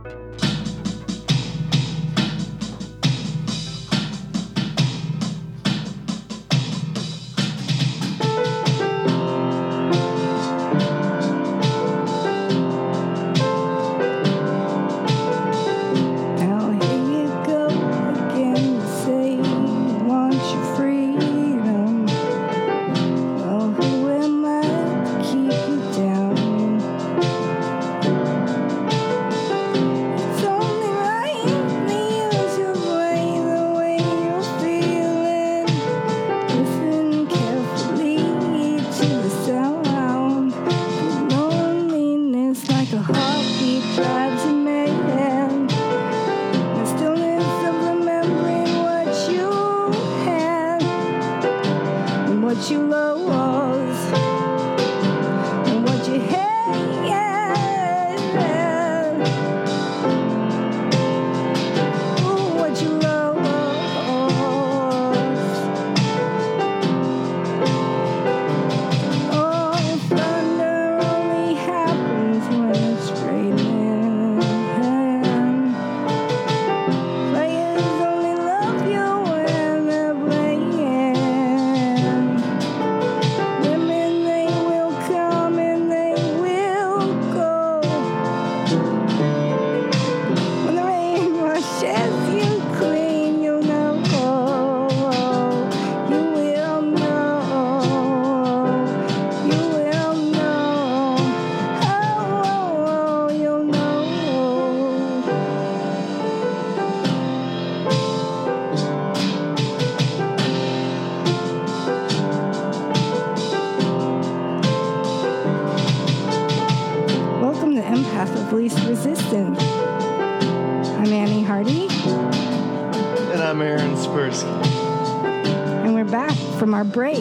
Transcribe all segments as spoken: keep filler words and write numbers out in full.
Break.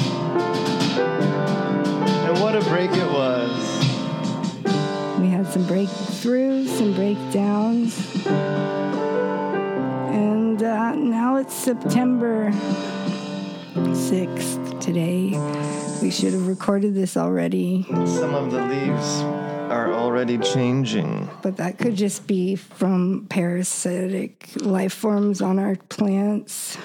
And what a break it was. We had some breakthroughs, some breakdowns. And uh, now it's September sixth today. We should have recorded this already. Some of the leaves are already changing. But that could just be from parasitic life forms on our plants.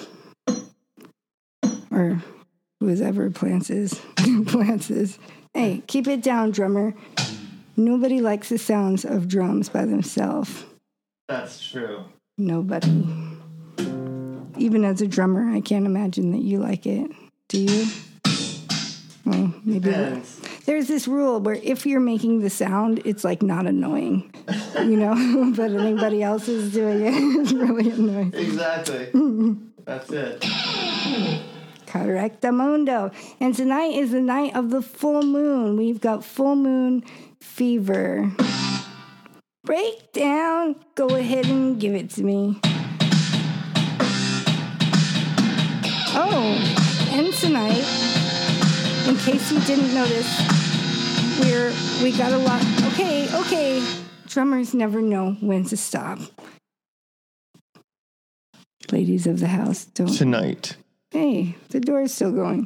Or whoever plants is. plants is. Hey, keep it down, drummer. Nobody likes the sounds of drums by themselves. That's true. Nobody. Even as a drummer, I can't imagine that you like it. Do you? Well, maybe. Depends. There's this rule where if you're making the sound, it's like not annoying, you know? But anybody else is doing it, it's really annoying. Exactly. That's it. Correctamundo. And tonight is the night of the full moon. We've got full moon fever. Breakdown. Go ahead and give it to me. Oh, and tonight, in case you didn't notice, we're we got a lot. Okay, okay. Drummers never know when to stop. Ladies of the house, don't. Tonight. Hey, the door's still going.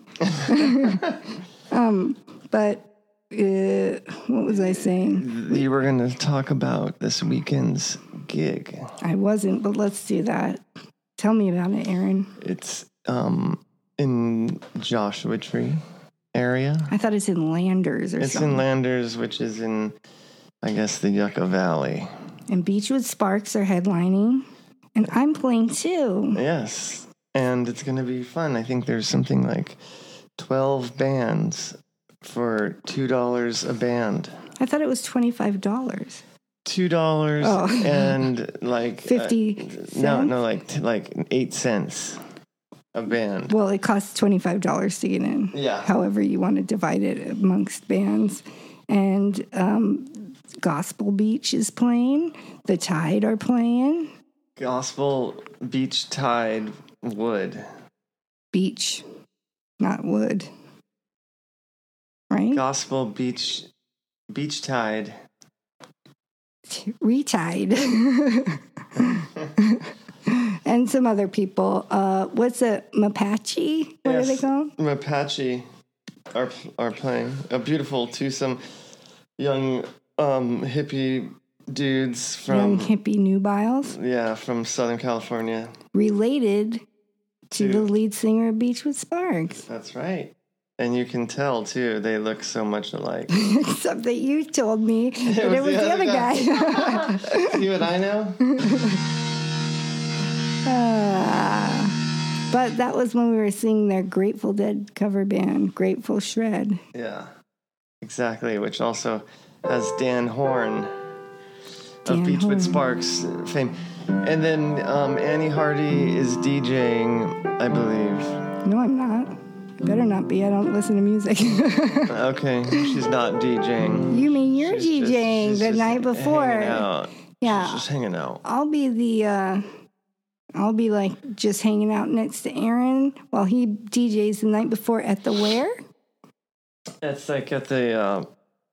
um, but uh, what was I saying? You were going to talk about this weekend's gig. I wasn't, but let's do that. Tell me about it, Aaron. It's um in Joshua Tree area. I thought it's in Landers or it's something. It's in Landers, which is in, I guess, the Yucca Valley. And Beachwood Sparks are headlining, and I'm playing too. Yes. And it's going to be fun. I think there's something like twelve bands for two dollars a band. I thought it was twenty-five dollars. two dollars oh. and like... fifty uh, cents? No, no, like like eight cents a band. Well, it costs twenty-five dollars to get in. Yeah. However you want to divide it amongst bands. And um, Gospel Beach is playing. The Tide are playing. Gospel Beach Tide... Wood. Beach, not wood. Right? Gospel Beach, Beach Tide. Retide. And some other people. Uh, what's it? Mapache? What yes, are they called? Mapache are are playing. A beautiful twosome young um, hippie dudes Young from hippie nubiles. yeah from Southern California. Related to Dude. the lead singer of Beachwood Sparks. That's right. And you can tell, too, they look so much alike. Except that you told me It that was it was the the other other guy. See what I know? Ah. But that was when we were singing their Grateful Dead cover band, Grateful Shred. Yeah, exactly, which also has Dan Horn Dan of Beachwood Horn. Sparks fame. And then um, Annie Hardy is DJing, I believe. No, I'm not. I better not be. I don't listen to music. Okay, she's not DJing. You mean you're She's just- DJing she's the just night before? hanging out. Yeah. She's just hanging out. I'll be the, uh, I'll be like just hanging out next to Aaron while he D Js the night before at the where? It's like at the, uh,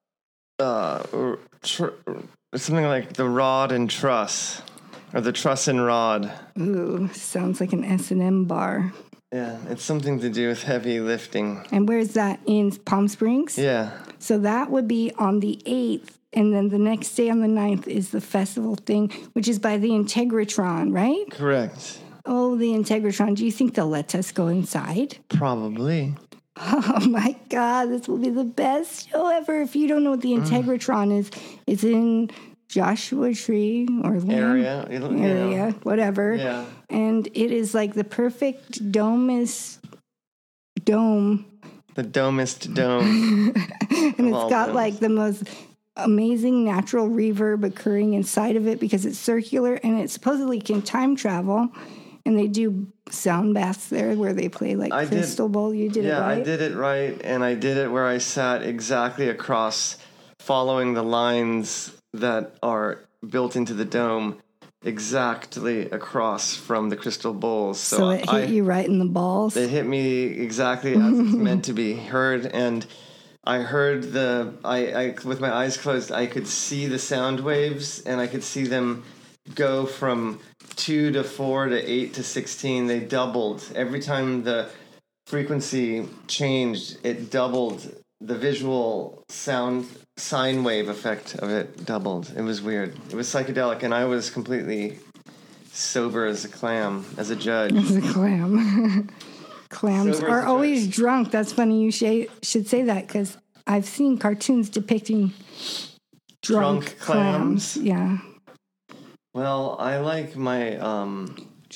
uh, tr- something like the Rod and Truss, or the Truss and Rod. Ooh, sounds like an S and M bar. Yeah, it's something to do with heavy lifting. And where's that? In Palm Springs? Yeah. So that would be on the eighth. And then the next day on the ninth is the festival thing, which is by the Integratron, right? Correct. Oh, the Integratron. Do you think they'll let us go inside? Probably. Oh, my God. This will be the best show ever. If you don't know what the Integratron is, it's in Joshua Tree or Lamb Area. you know. area, whatever. Yeah. And it is like the perfect dome-ist dome. The domest dome. And it's all got domes. like the most amazing natural reverb occurring inside of it because it's circular and it supposedly can time travel. And they do sound baths there where they play like I did- Crystal Bowl. You did Yeah, it right? I did it right, and I did it where I sat exactly across, following the lines that are built into the dome, exactly across from the crystal bowls. So, So, it hit I, you right in the balls. It hit me exactly as it's meant to be heard, and I heard the I, I with my eyes closed, I could see the sound waves, and I could see them go from two to four to eight to sixteen. They doubled every time the frequency changed. It doubled the visual sound sine wave effect of it. Doubled. It was weird. It was psychedelic, and I was completely sober as a clam, as a judge. As a clam. Clams Sober as are a always judge. drunk. That's funny you sh- should say that because I've seen cartoons depicting drunk, Drunk clams? Yeah. Well, I like my um.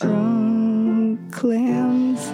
Drunk clams.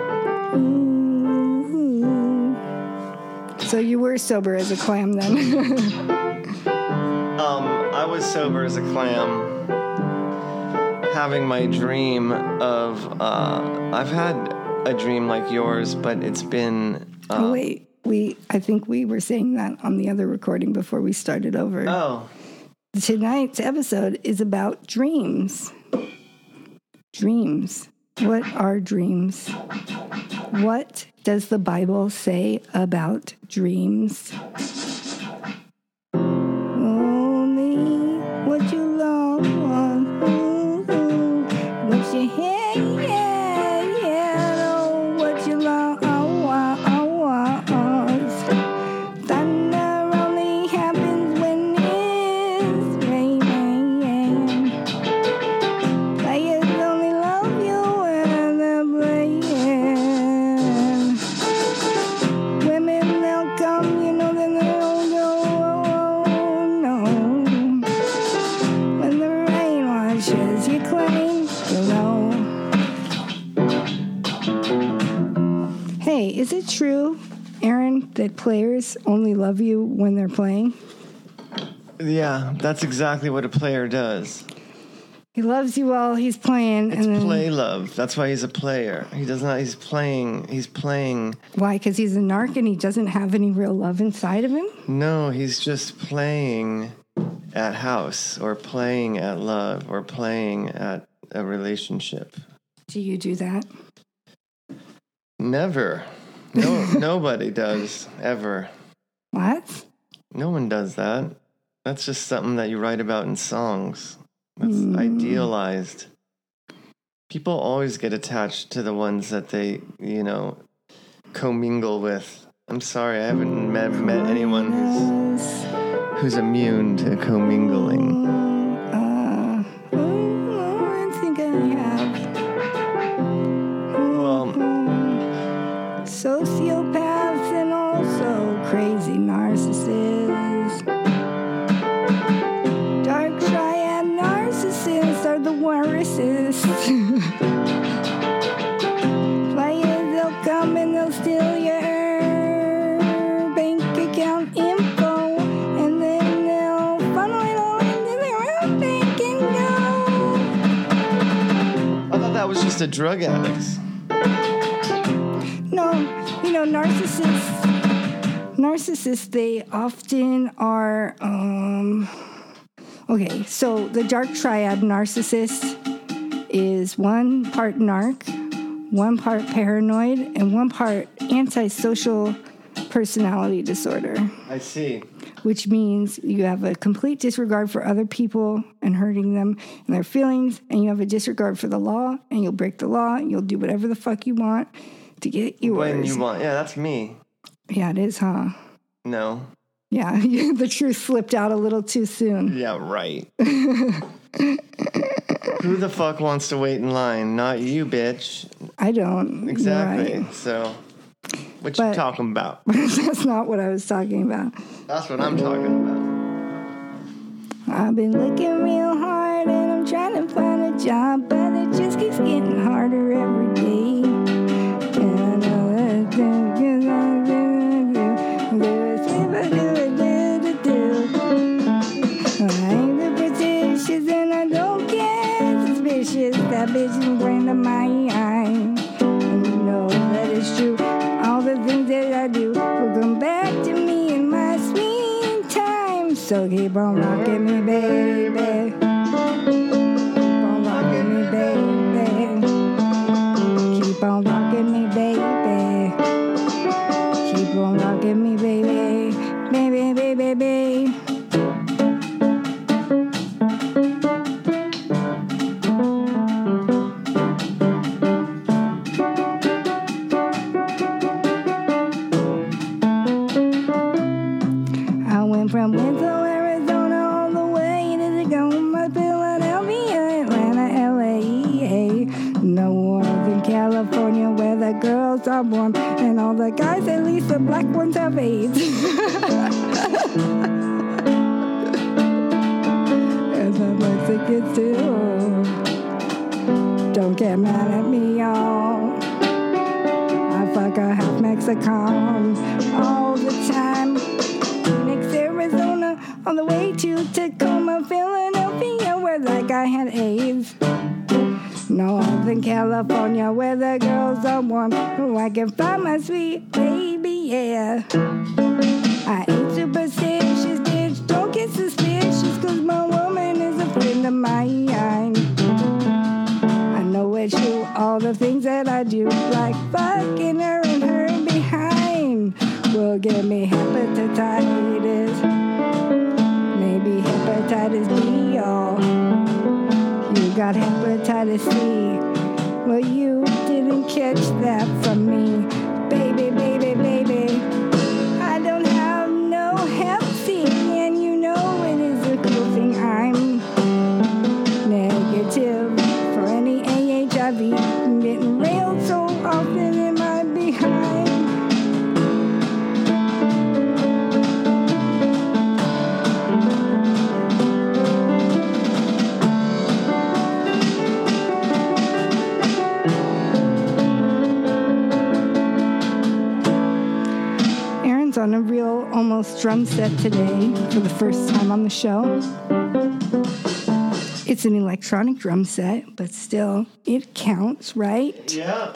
Ooh. So you were sober as a clam then. Um, I was sober as a clam, having my dream of, uh, I've had a dream like yours, but it's been, uh, Oh, wait. We, I think we were saying that on the other recording before we started over. oh, Tonight's episode is about dreams. Dreams. What are dreams? What does the Bible say about dreams? Only what you long for, what you hear, yeah, yeah, oh, what you long for. Thunder only happens when it's raining. Players only love you when they're playing. Women, they'll come, you know, then they'll go. Oh, no. When the rain washes you clean, you'll know. Hey, is it true, Aaron, that players only love you when they're playing? yeah, that's exactly what a player does. He loves you while he's playing. It's and then, play love. That's why he's a player. He does not, he's playing, he's playing. Why? Because he's a narc and he doesn't have any real love inside of him? No, he's just playing at house, or playing at love, or playing at a relationship. Do you do that? Never. No, nobody does, ever. What? No one does that. That's just something that you write about in songs. That's Mm. idealized. People always get attached to the ones that they, you know, commingle with. I'm sorry, I haven't met, met anyone who's... who's immune to commingling? Uh, oh, I think I have. Well, Sociopaths and also crazy narcissists. Dark triad narcissists are the worstest. Players, they'll come and they'll steal your bank account info, and then they'll funnel it all into their own bank and go. I thought that was just a drug addict. No, you know, narcissists, narcissists, they often are, um, okay, so the dark triad narcissist is one part narc, one part paranoid, and one part antisocial personality disorder, I see. which means you have a complete disregard for other people and hurting them and their feelings, and you have a disregard for the law, and you'll break the law, and you'll do whatever the fuck you want to get yours. When you want. Yeah, that's me. Yeah, it is, huh? No. Yeah, the truth slipped out a little too soon. Yeah, right. Who the fuck wants to wait in line? Not you, bitch. I don't. Exactly. Right. So, what But- you talking about? That's not what I was talking about. That's what I'm talking about. I've been looking real hard and I'm trying to find a job, but it just keeps getting harder every day. And I know that thing is I do, do, do, do, do. I ain't superstitious and I don't get suspicious. That bitch is brand of my eye. And you know that it's true. All the things that I do will come back to me in my sweet time. So keep on rocking me, baby. Keep on rocking me, baby. Keep on rocking me, baby. Keep on rocking me, baby. Baby, baby, baby. I went from Winslow, Arizona, all the way to Tacoma, Philadelphia, Atlanta, L A, Northern California, where the girls are warm, and all the guys, at least the black ones, have AIDS. And the Mexicans too. Don't get mad at me, y'all. I fuck a half Mexican all the time. Phoenix, Arizona, on the way to Tacoma, Philadelphia, where that guy had AIDS. Northern California, where the girls are warm, who I can find my sweet baby, yeah. I ain't superstitious, bitch, don't get suspicious, cause my woman is a friend of mine. I know it's true, all the things that I do, like fucking her and her behind, will give me hepatitis, maybe hepatitis B, y'all. You got hepatitis C, well you didn't catch that from me, baby, baby, baby. I don't have no hep C, and you know it is a cool thing. I'm negative for any A H I V. I'm getting railed so often in my behind. Aaron's on a real almost drum set today for the first time on the show. It's an electronic drum set, but still, it counts, right? Yeah.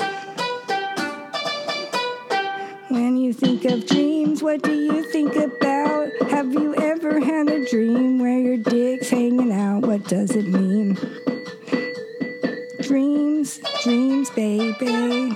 When you think of dreams, what do you think about? Have you ever had a dream where your dick's hanging out? What does it mean? Dreams, dreams, baby.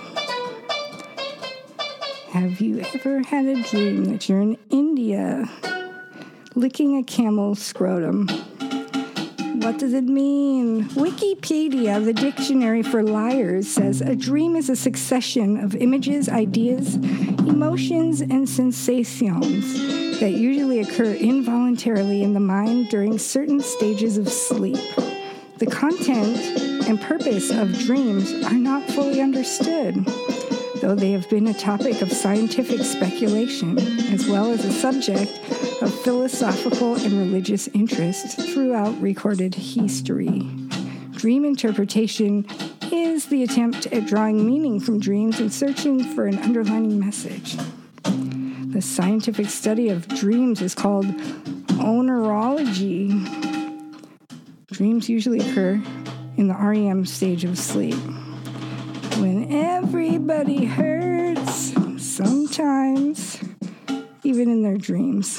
Have you ever had a dream that you're in India licking a camel's scrotum? What does it mean? Wikipedia, the dictionary for liars, says a dream is a succession of images, ideas, emotions, and sensations that usually occur involuntarily in the mind during certain stages of sleep. The content and purpose of dreams are not fully understood, though they have been a topic of scientific speculation, as well as a subject of philosophical and religious interest throughout recorded history. Dream interpretation is the attempt at drawing meaning from dreams and searching for an underlying message. The scientific study of dreams is called oneirology. Dreams usually occur in the R E M stage of sleep, when everybody hurts, sometimes, even in their dreams.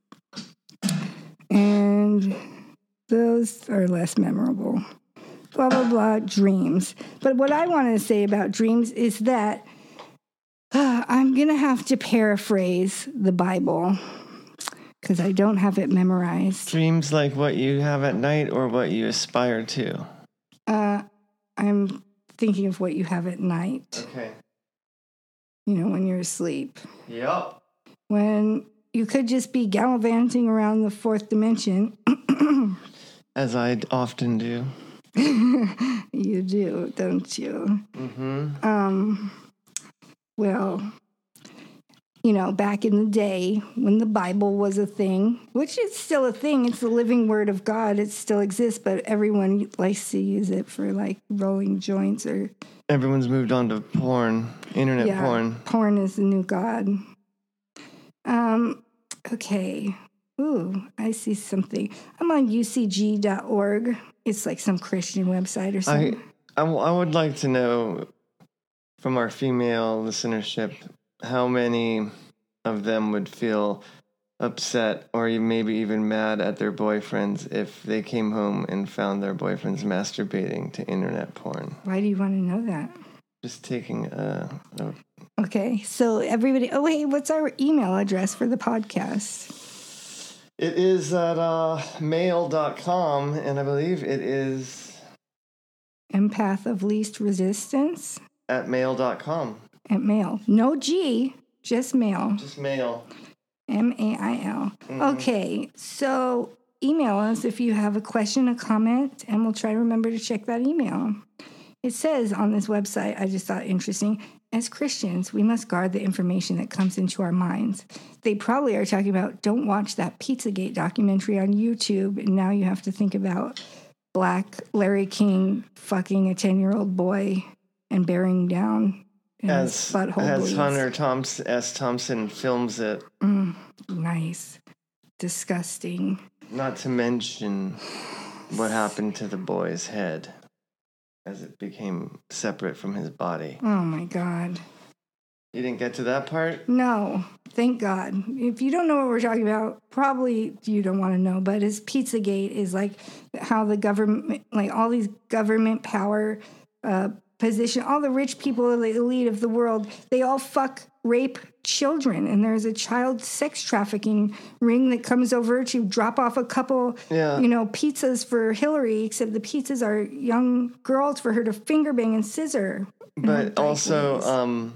And those are less memorable. Blah, blah, blah, dreams. But what I want to say about dreams is that uh, I'm going to have to paraphrase the Bible because I don't have it memorized. Dreams like what you have at night or what you aspire to? Uh, I'm thinking of what you have at night. Okay. You know, when you're asleep. Yep. When you could just be gallivanting around the fourth dimension. As I often do. You do, don't you? Mm-hmm. Um, well, you know, back in the day when the Bible was a thing, which is still a thing, it's the living word of God, it still exists, but everyone likes to use it for like rolling joints or... Everyone's moved on to porn, internet yeah, porn. Porn is the new God. Um, okay. Ooh, I see something. I'm on U C G dot org. It's like some Christian website or something. I, I, w- I would like to know from our female listenership how many of them would feel upset or maybe even mad at their boyfriends if they came home and found their boyfriends masturbating to internet porn. Why do you want to know that? Just taking a... a okay, so everybody... Oh, wait, what's our email address for the podcast? It is at uh, mail dot com, and I believe it is... Empath of Least Resistance? At mail dot com. At mail. No G, just mail. Just mail. M A I L. Mm-hmm. Okay, so email us if you have a question, a comment, and we'll try to remember to check that email. It says on this website, I just thought interesting, as Christians, we must guard the information that comes into our minds. They probably are talking about, don't watch that Pizzagate documentary on YouTube, and now you have to think about Black Larry King fucking a ten-year-old boy and bearing down in as, his butthole as bleeds. Hunter Thompson, S. Thompson films it. Mm, nice. Disgusting. Not to mention what happened to the boy's head as it became separate from his body. Oh, my God. You didn't get to that part? No, thank God. If you don't know what we're talking about, probably you don't want to know, but his Pizzagate is like how the government, like all these government power uh, position, all the rich people, the elite of the world, they all fuck, rape children. And there's a child sex trafficking ring that comes over to drop off a couple, yeah. you know, pizzas for Hillary, except the pizzas are young girls for her to finger bang and scissor. But also, um,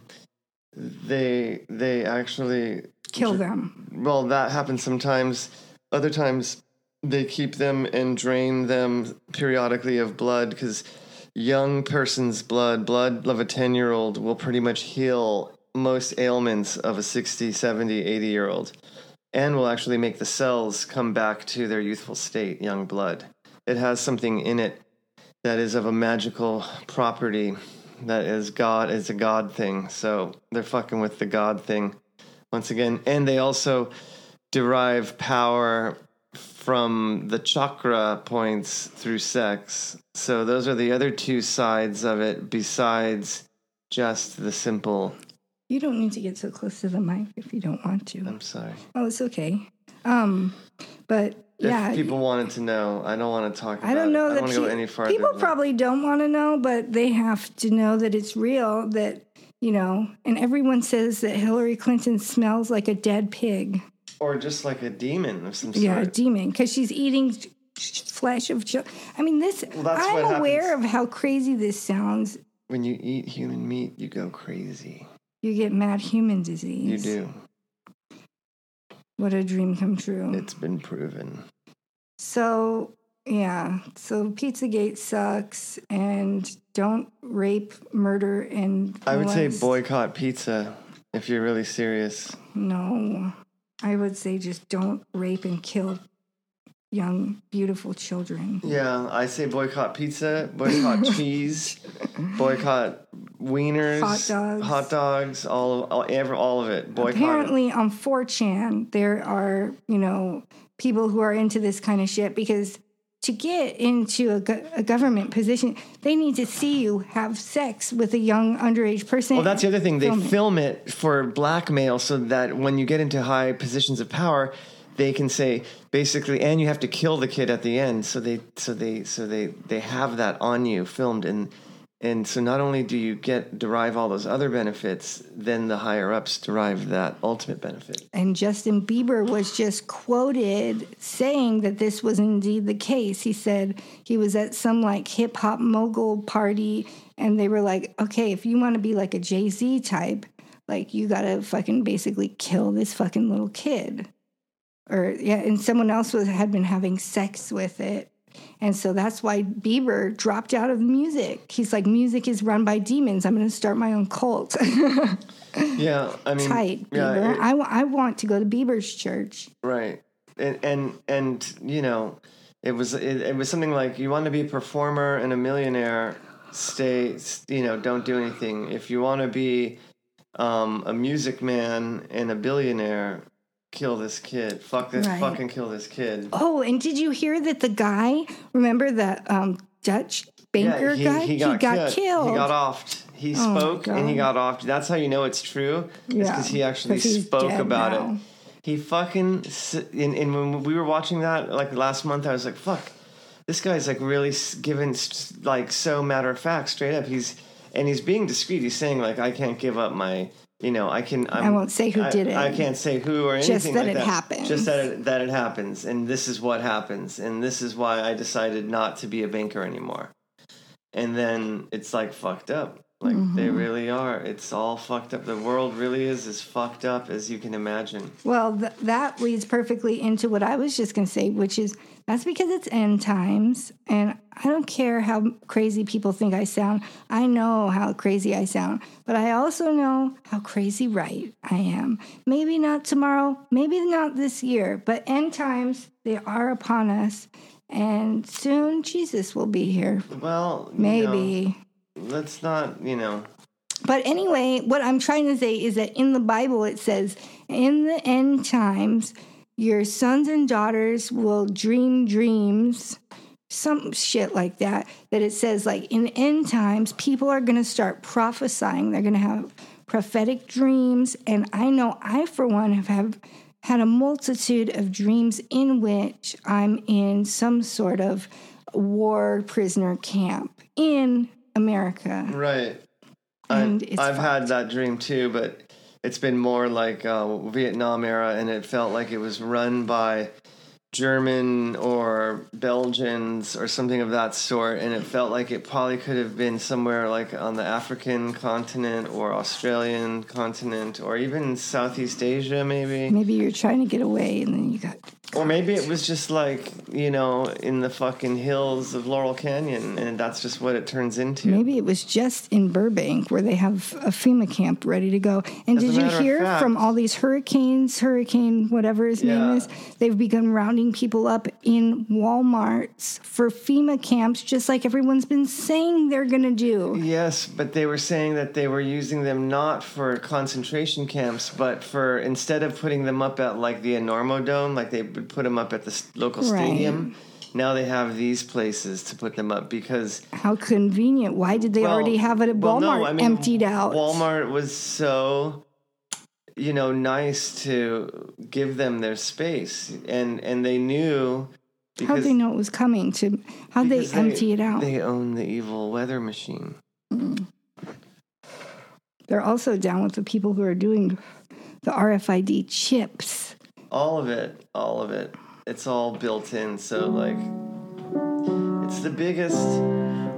they they actually kill them. Well, that happens sometimes. Other times, they keep them and drain them periodically of blood because young person's blood, blood of a ten-year-old, will pretty much heal most ailments of a sixty, seventy, eighty-year-old and will actually make the cells come back to their youthful state, young blood. It has something in it that is of a magical property that is God, is a God thing. So they're fucking with the God thing once again. And they also derive power from the chakra points through sex. So those are the other two sides of it besides just the simple... You don't need to get so close to the mic if you don't want to. I'm sorry. Oh, it's okay. Um, but if yeah, people wanted to know, I don't want to talk about I don't know it. that I don't want to go any farther. People probably don't want to know, but they have to know that it's real, that, you know, and everyone says that Hillary Clinton smells like a dead pig. Or just like a demon of some sort. Yeah, a demon, because she's eating flesh of children. I mean, this, well, that's I'm what aware happens. of how crazy this sounds. When you eat human meat, you go crazy. You get mad human disease. You do. What a dream come true. It's been proven. So, yeah. So Pizzagate sucks, and don't rape, murder, and I would say molest. boycott pizza if you're really serious. No. I would say just don't rape and kill young, beautiful children. Yeah, I say boycott pizza, boycott cheese, boycott wieners, Hot dogs. hot dogs, all of, all, ever, all of it. Boycott. Apparently on four chan, there are, you know, people who are into this kind of shit because to get into a, go- a government position, they need to see you have sex with a young underage person. Well, that's the other thing. They Film it. film it for blackmail so that when you get into high positions of power, they can say basically, and you have to kill the kid at the end. So they, so they, so they, they have that on you filmed, and and so not only do you get derive all those other benefits, then the higher ups derive that ultimate benefit. And Justin Bieber was just quoted saying that this was indeed the case. He said he was at some like hip hop mogul party, and they were like, okay, if you want to be like a Jay-Z type, like you gotta fucking basically kill this fucking little kid. Or yeah, and someone else was had been having sex with it. And so that's why Bieber dropped out of music. He's like, music is run by demons. I'm going to start my own cult. Yeah, I mean, Tight, yeah, Bieber. it- I, w- I want to go to Bieber's church. Right, and and and you know, it was it, it was something like, you want to be a performer and a millionaire, stay, you know, don't do anything. If you want to be um, a music man and a billionaire, kill this kid. Fuck this. Right. Fucking kill this kid. Oh, and did you hear that the guy, remember that um, Dutch banker he, guy? he got, killed. killed. He got offed. He Oh, my spoke and he God. got offed. That's how you know it's true. It's Yeah, because he actually 'cause he's spoke dead about now. it. He fucking, s- and, and when we were watching that, like last month, I was like, fuck, this guy's like really s- given, s- like so matter of fact, straight up. He's, and he's being discreet. He's saying like, I can't give up my, you know, I can, I'm, I won't say who I, did it. I can't say who or anything Just that like it that. happens. Just that it, that it happens. And this is what happens. And this is why I decided not to be a banker anymore. And then it's like fucked up. Like Mm-hmm. they really are. It's all fucked up. The world really is as fucked up as you can imagine. Well, th- that leads perfectly into what I was just going to say, which is that's because it's end times. And I don't care how crazy people think I sound. I know how crazy I sound. But I also know how crazy right I am. Maybe not tomorrow, maybe not this year, but end times, they are upon us. And soon Jesus will be here. Well, you Maybe. know, let's not, you know. But anyway, what I'm trying to say is that in the Bible it says, in the end times, your sons and daughters will dream dreams, some shit like that. That it says, like, in the end times, people are going to start prophesying. They're going to have prophetic dreams. And I know I, for one, have, have had a multitude of dreams in which I'm in some sort of war prisoner camp in America. Right. And I, it's I've had fucked. that dream too, but it's been more like uh, Vietnam era, and it felt like it was run by German or Belgians or something of that sort, and it felt like it probably could have been somewhere like on the African continent or Australian continent or even Southeast Asia, maybe. Maybe you're trying to get away and then you got... Or maybe it was just like, you know, in the fucking hills of Laurel Canyon, and that's just what it turns into. Maybe it was just in Burbank where they have a FEMA camp ready to go. And As a did you matter of hear fact- from all these hurricanes, hurricane, whatever his name Yeah. is, they've begun rounding people up in Walmarts for FEMA camps, just like everyone's been saying they're going to do. Yes, but they were saying that they were using them not for concentration camps, but for, instead of putting them up at like the Enormo Dome, like they would put them up at the s- local Right. stadium, now they have these places to put them up because How convenient. Why did they well, already have it at well, Walmart no, I mean, emptied out? Walmart was so, you know, nice to give them their space, and and they knew How'd because they know it was coming? To How'd they because empty it out? They own the evil weather machine. They're also down with the people who are doing the R F I D chips. All of it, all of it. It's all built in, so like it's the biggest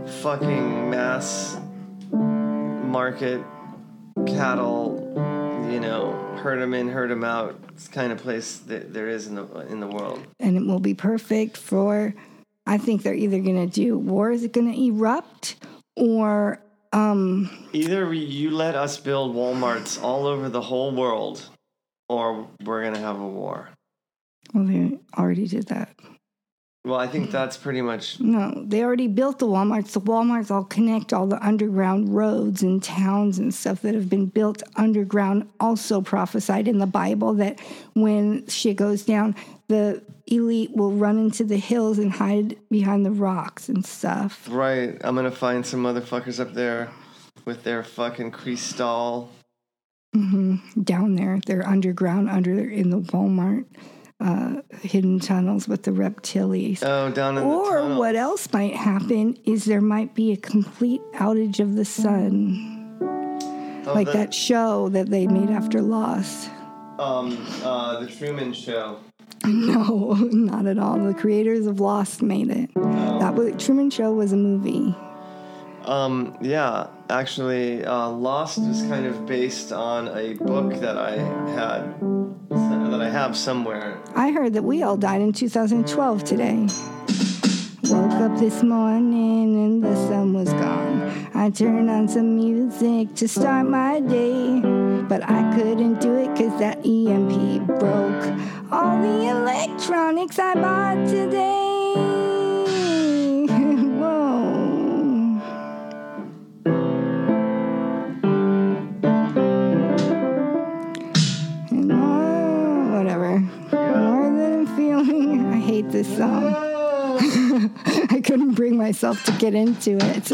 fucking mass market cattle, you you know, herd them in, herd them out kind of place that there is in the in the world. And it will be perfect for, I think they're either going to do, war is going to erupt, or... Um, either you let us build Walmarts all over the whole world, or we're going to have a war. Well, they already did that. Well, I think that's pretty much... No, they already built the Walmarts. The Walmarts all connect all the underground roads and towns and stuff that have been built underground, also prophesied in the Bible that when shit goes down, the elite will run into the hills and hide behind the rocks and stuff. Right. I'm going to find some motherfuckers up there with their fucking Cristal. Mm-hmm. Down there. They're underground, under in the Walmart. Uh, hidden tunnels with the reptilians. Oh, down in or the tunnels. What else might happen is there might be a complete outage of the sun. Oh, like the, that show that they made after Lost. Um, uh, the Truman Show. No, not at all. The creators of Lost made it. Oh. That was, Truman Show was a movie. Um, yeah, actually, uh, Lost was kind of based on a book that I had, that I have somewhere. I heard that we all died in two thousand twelve today. Woke up this morning and the sun was gone. I turned on some music to start my day, but I couldn't do it cause that E M P broke all the electronics I bought today. This song. I couldn't bring myself to get into it.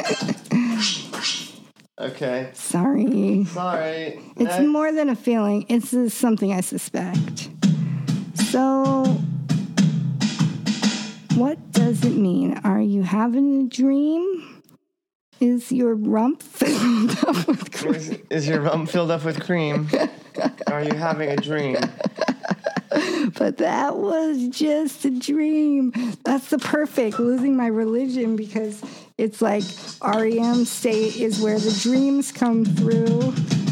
Okay. Sorry. Sorry. It's Next. More than a feeling. It's uh, something I suspect. So, what does it mean? Are you having a dream? Is your rump filled up with cream? Is, is your rump filled up with cream? Are you having a dream? But that was just a dream. That's the perfect losing my religion, because it's like R E M state is where the dreams come through.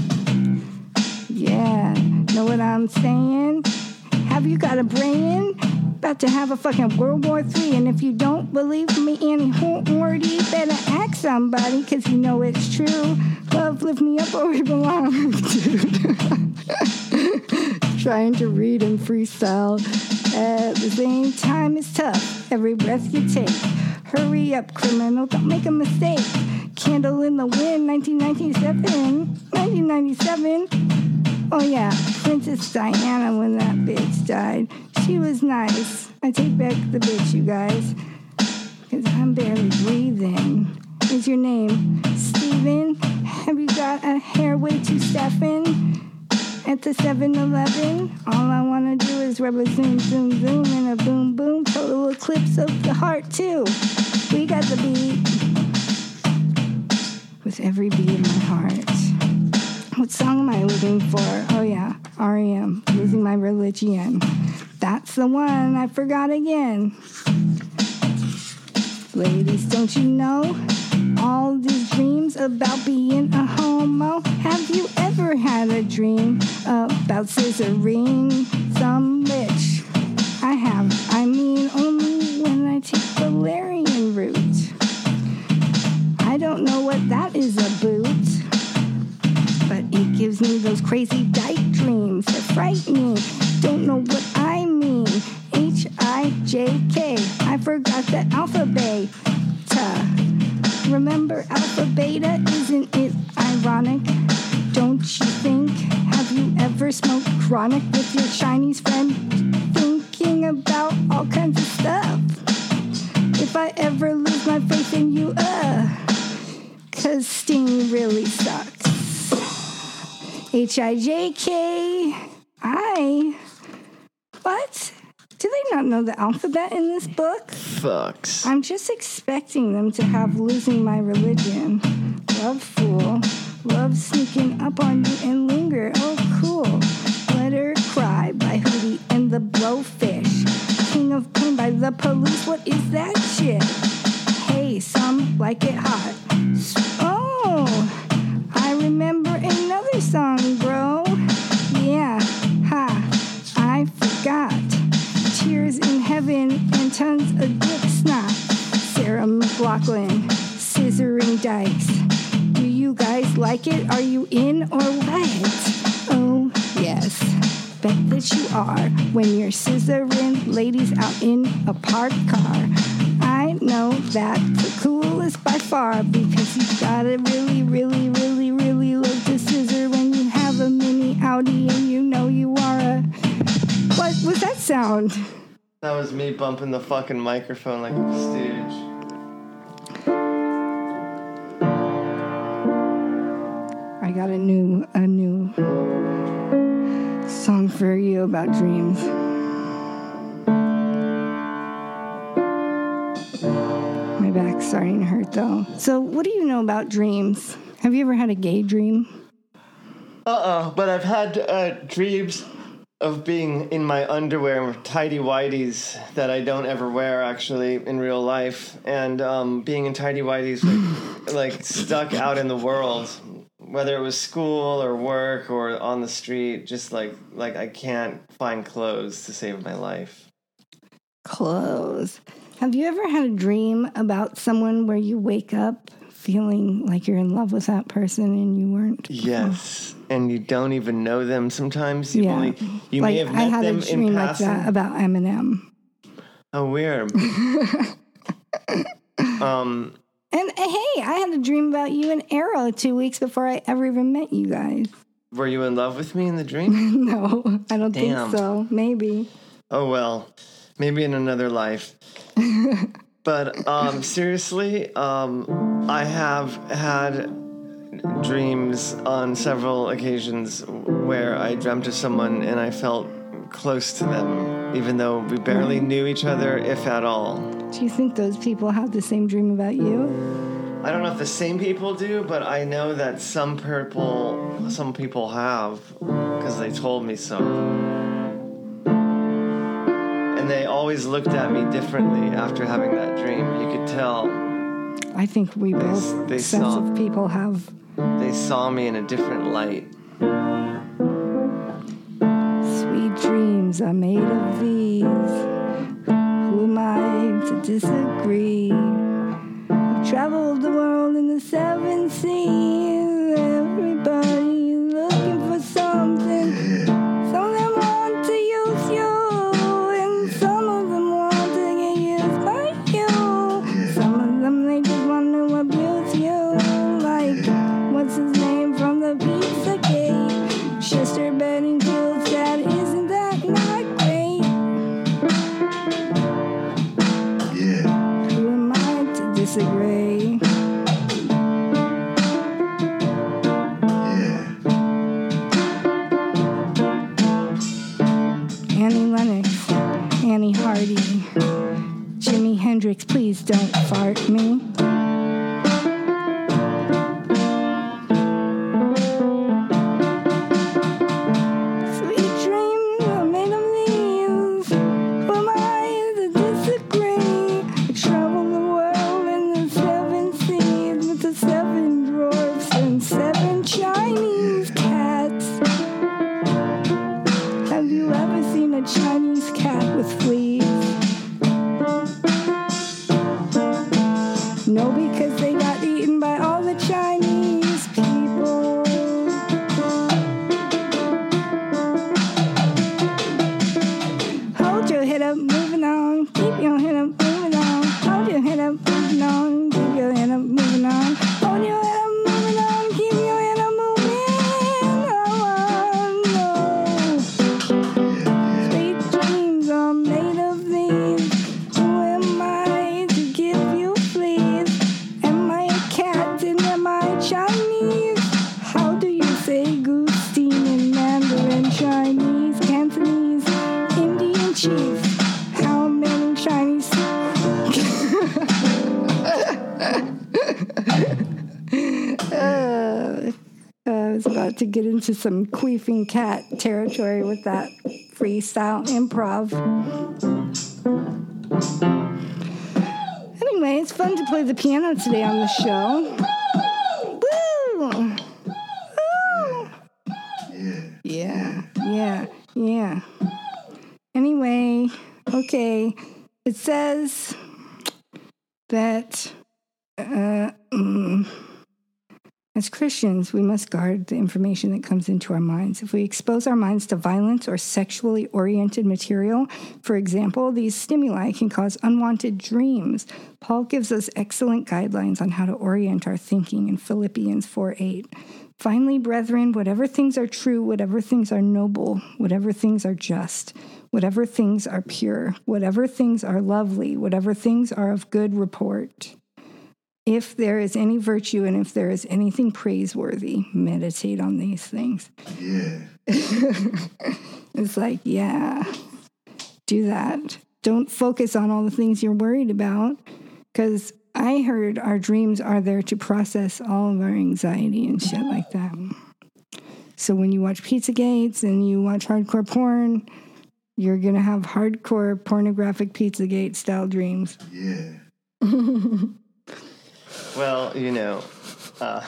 Yeah, know what I'm saying? Have you got a brain? About to have a fucking World War Three, and if you don't believe me any hordy, better ask somebody, because you know it's true. Love, lift me up where we belong, dude. Trying to read and freestyle at the same time is tough. Every breath you take. Hurry up, criminal, don't make a mistake. Candle in the wind, nineteen ninety-seven. nineteen ninety-seven. Oh yeah, Princess Diana when that bitch died. She was nice. I take back the bitch, you guys. Because I'm barely breathing. Is your name Steven? Have you got a hair way too Stefan? At the seven eleven, all I want to do is rub a zoom, zoom, zoom, and a boom, boom. Total eclipse of the heart, too. We got the beat. With every beat in my heart. What song am I looking for? Oh, yeah, R E M, Losing My Religion. That's the one, I forgot again. Ladies, don't you know? All these dreams about being a homo. Have you ever had a dream about scissoring some bitch? I have. I mean, only when I take Valerian root. I don't know what that is about, but it gives me those crazy dyke dreams. They're frightening. Don't know what I mean. H I J K. I forgot the alphabet. Remember alpha beta, isn't it ironic? Don't you think? Have you ever smoked chronic with your Chinese friend? Thinking about all kinds of stuff. If I ever lose my faith in you, uh, cause Sting really sucks. H I J K I. What? Do they not know the alphabet in this book? Fucks. I'm just expecting them to have Losing My Religion. Love Fool. Love Sneaking Up on You and Linger. Oh, cool. Let Her Cry by Hootie and the Blowfish. King of Pain by The Police. What is that shit? Hey, some like it hot. Oh, I remember another song, bro. McLaughlin, scissoring dice. Do you guys like it? Are you in or what? Oh, yes. Bet that you are when you're scissoring ladies out in a parked car. I know that's the coolest by far because you gotta really, really, really, really love to scissor when you have a mini Audi and you know you are a... What was that sound? That was me bumping the fucking microphone like a stooge. I got a new, a new song for you about dreams. My back's starting to hurt though. So what do you know about dreams? Have you ever had a gay dream? Uh-uh, but I've had uh, dreams of being in my underwear with tidy whities that I don't ever wear actually in real life, and um, being in tidy whities like, like stuck out in the world, whether it was school or work or on the street, just like like I can't find clothes to save my life. Clothes. Have you ever had a dream about someone where you wake up feeling like you're in love with that person and you weren't? Yes. And you don't even know them sometimes. You've yeah. Only, you like, may have met I had them a dream in like passing. that about Eminem. Oh, weird. um, and hey, I had a dream about you and Arrow two weeks before I ever even met you guys. Were you in love with me in the dream? No, I don't Damn. think so. Maybe. Oh, well. Maybe in another life. But um, seriously, um, I have had dreams on several occasions where I dreamt of someone and I felt close to them, even though we barely knew each other, if at all. Do you think those people have the same dream about you? I don't know if the same people do, but I know that some people, some people have, because they told me so. And they always looked at me differently after having that dream. You could tell. I think we both they sets saw- of people have. They saw me in a different light. Sweet dreams are made of these. Who am I to disagree? I've traveled the world in the seven seas. Everybody's looking for something. Some of them want to use you, and some of them want to get used by you. Some of them, they just want to abuse you. Like, what's his name from the Pizza Gate? Chester Benningfield said, isn't that not great? Yeah. Who am I to disagree? Yeah. Annie Lennox, Annie Hardy, Jimi Hendrix, please don't fart me. No, because they got eaten by all the Chinese people. Hold your head up, moving on. Keep your head up, moving on. Hold your head up, moving on. Keep your head up, moving on. Hold your head up, moving on. Keep your head up, moving on. No. Sweet dreams are made of these. Who am I to give you fleas? Am I a cat and am I Chinese? How do you say Goosteen in Mandarin, Chinese, Cantonese, Indian chief? How many Chinese? uh, I was about to get into some queefing cat territory with that freestyle improv. Anyway, it's fun to play the piano today on the show. Woo! Woo! Yeah, yeah, yeah. Anyway, okay. It says that um, as Christians, we must guard the information that comes into our minds. If we expose our minds to violence or sexually oriented material, for example, these stimuli can cause unwanted dreams. Paul gives us excellent guidelines on how to orient our thinking in Philippians four eight. Finally, brethren, whatever things are true, whatever things are noble, whatever things are just, whatever things are pure, whatever things are lovely, whatever things are of good report, if there is any virtue and if there is anything praiseworthy, meditate on these things. Yeah. It's like, yeah, do that. Don't focus on all the things you're worried about, because I heard our dreams are there to process all of our anxiety and shit like that. So when you watch Pizzagates and you watch hardcore porn, you're going to have hardcore pornographic Pizzagate style dreams. Yeah. Well, you know, uh,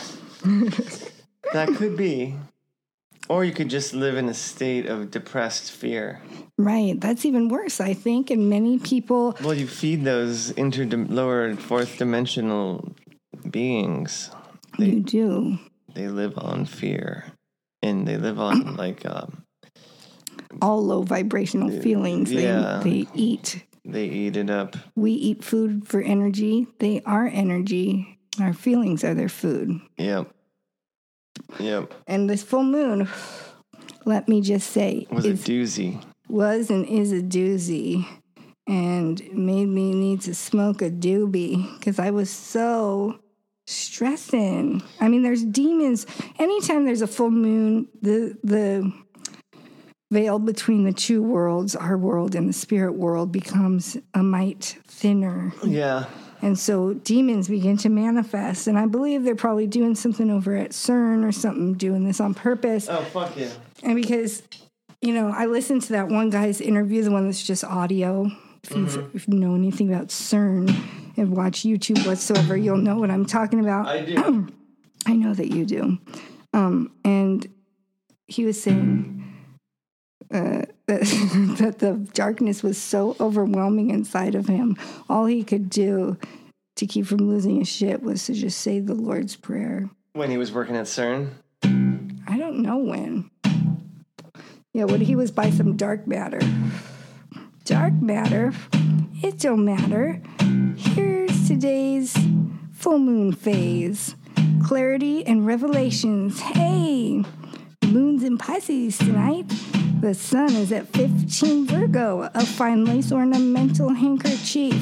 that could be. Or you could just live in a state of depressed fear. Right. That's even worse, I think. And many people... Well, you feed those inter lower fourth dimensional beings. They, you do. They live on fear. And they live on, like... Um, all low vibrational feelings. Yeah. They, they eat. They eat it up. We eat food for energy. They are energy. Our feelings are their food. Yep. Yep. And this full moon, let me just say, was a doozy. Was and is a doozy, and made me need to smoke a doobie because I was so stressing. I mean, there's demons. Anytime there's a full moon, the the veil between the two worlds, our world and the spirit world, becomes a mite thinner. Yeah. And so demons begin to manifest. And I believe they're probably doing something over at CERN or something, doing this on purpose. Oh, fuck yeah. And because, you know, I listened to that one guy's interview, the one that's just audio. If, you've, mm-hmm. if you know anything about CERN and watch YouTube whatsoever, you'll know what I'm talking about. I do. I know that you do. Um, and he was saying... Uh, that, that the darkness was so overwhelming inside of him. All he could do to keep from losing his shit was to just say the Lord's Prayer. When he was working at CERN? I don't know when. Yeah, when he was by some dark matter. Dark matter? It don't matter. Here's today's full moon phase. Clarity and revelations. Hey! Moon's in Pisces tonight. The sun is at fifteen Virgo, a fine lace ornamental handkerchief.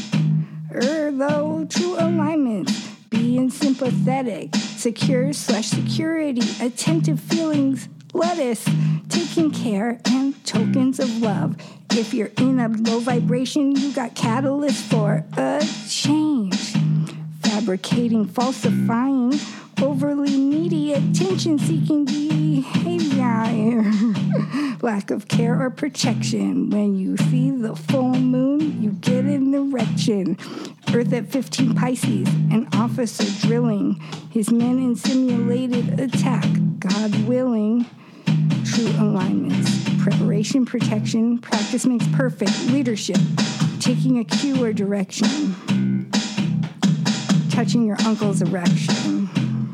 Er, though, true alignment, being sympathetic, secure slash security, attentive feelings, lettuce, taking care, and tokens of love. If you're in a low vibration, you got catalyst for a change. Fabricating, falsifying, overly needy, attention-seeking behavior, lack of care or protection. When you see the full moon, you get an erection. Earth at fifteen Pisces, an officer drilling his men in simulated attack. God willing, true alignments. Preparation, protection, practice makes perfect. Leadership, taking a cue or direction. Touching your uncle's erection.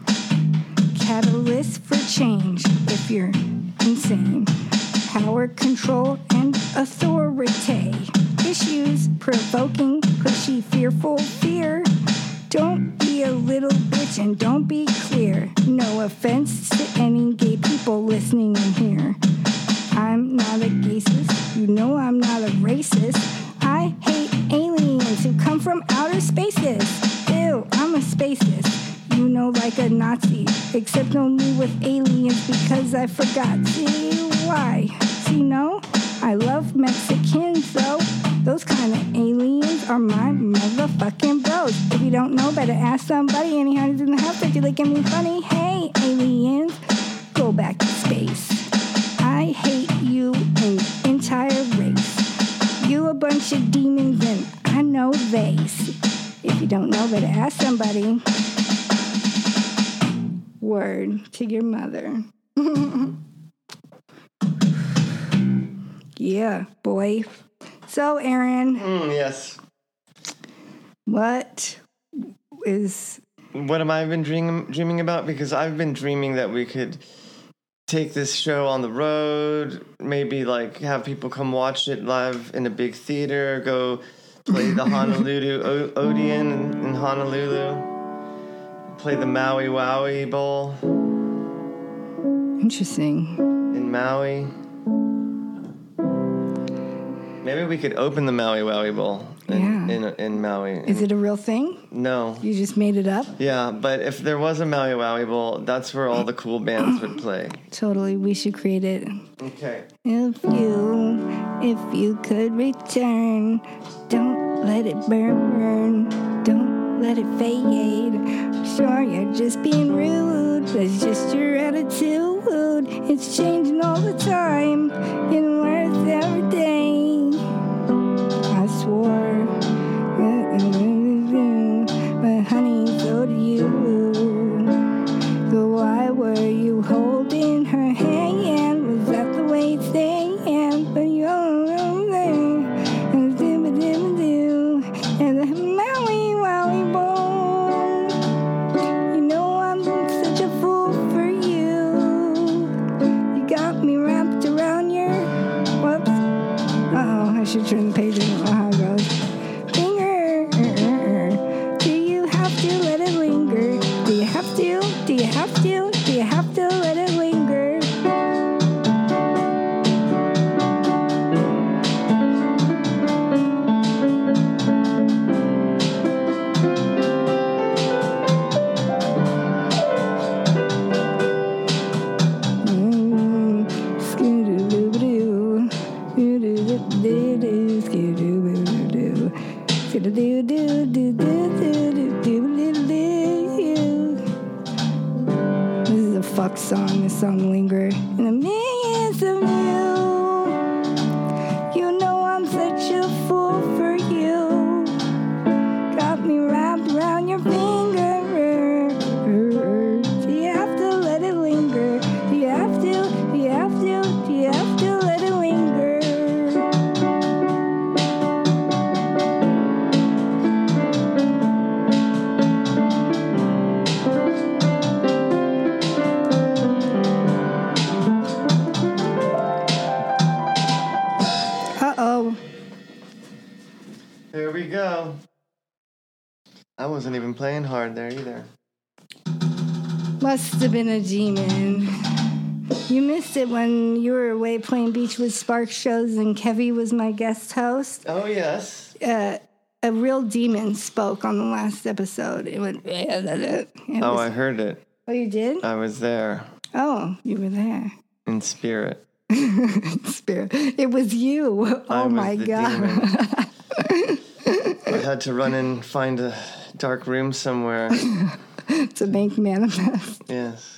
Catalyst for change if you're insane. Power, control, and authority. Issues provoking, pushy, fearful, fear. Don't be a little bitch and don't be clear. No offense to any gay people listening in here. I'm not a gayist. You know I'm not a racist. I hate aliens who come from outer spaces. Ew, I'm a spacist. You know, like a Nazi, except only with aliens because I forgot. See why? See, no? I love Mexicans, though. Those kind of aliens are my motherfucking bros. If you don't know, better ask somebody. Anyhow, who's in the house that you look at me funny. Hey, aliens, go back to space. I hate you and the entire race. You a bunch of demons and I know theys. If you don't know, better ask somebody. Word to your mother. Yeah, boy. So, Aaron. Mm, yes. What is what have I been dream, dreaming about? Because I've been dreaming that we could take this show on the road, maybe like have people come watch it live in a big theater, go play the Honolulu o- Odeon in, in Honolulu, play the Maui Wowie Bowl Interesting. in Maui. Maybe we could open the Maui Wowie Bowl in, Yeah. in, in Maui. Is it a real thing? No. You just made it up? Yeah, but if there was a Maui Wowie Bowl, that's where all the cool bands would play. Totally. We should create it. Okay. If you, if you could return, don't let it burn, don't let it fade. Sure, you're just being rude, but it's just your attitude. It's changing all the time, getting worse every day. I swore, but honey, so do you. So why were you holding her hand? Was that the way it's saying? But you're there, and do do do, and the Maui Wowie Bowl. You know I'm such a fool for you. You got me wrapped around your. Whoops. Uh oh, I should turn the page. I don't know how it goes. Finger. Do you have to let it linger? Do you have to? Do you have to? Do you have to let it linger? Mm, skoo-doo-doo-doo, skoo-doo-doo-doo-doo, skoo-doo-doo-doo-doo, skoo-doo-doo-doo-doo-doo-doo-doo. This is a fuck song, the song Linger. And a millions of you. You know I'm such a fool for you. Got me wrapped around your finger. Do you have to let it linger? Do you have to? Do you have to? Do you have to let it linger? Uh-oh. Here we go. I wasn't even playing hard there either. Must have been a demon. You missed it when you were away playing Beachwood Sparks shows and Kevy was my guest host. Oh, yes. Uh, a real demon spoke on the last episode. It went. It Oh, was- I heard it. Oh, you did? I was there Oh, you were there. in spirit. Spirit. It was you. I Oh was my the God. I had to run and find a dark room somewhere. To make manifest. Yes.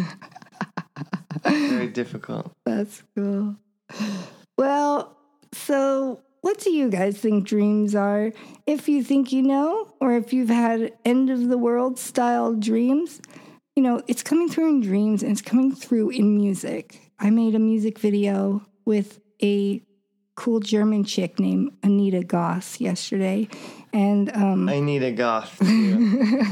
Very difficult. That's cool. Well, so what do you guys think dreams are? If you think you know, or if you've had end of the world style dreams, you know, it's coming through in dreams and it's coming through in music. I made a music video with a cool German chick named Anita Goss yesterday. And um, I need a goth. Too.